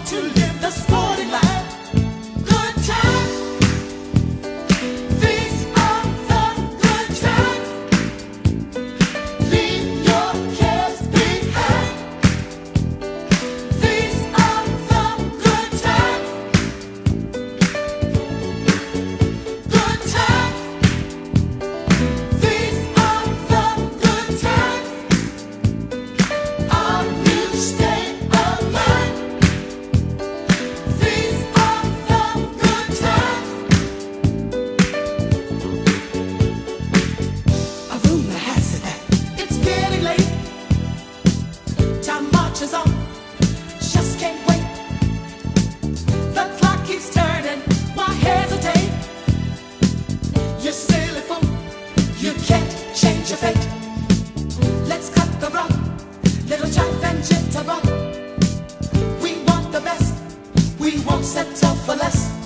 to live the sporty life. Good times, these are the good times. Leave your cares behind. These are the good times. Good times, these are the good times. Our new state of mind. These are the good times. A rumor has it that it's getting late. Time marches on, just can't wait. The clock keeps turning, why hesitate? You silly fool, you can't change your fate. Let's cut the rug, little jive and jitterbug. We want the best, we won't settle for less.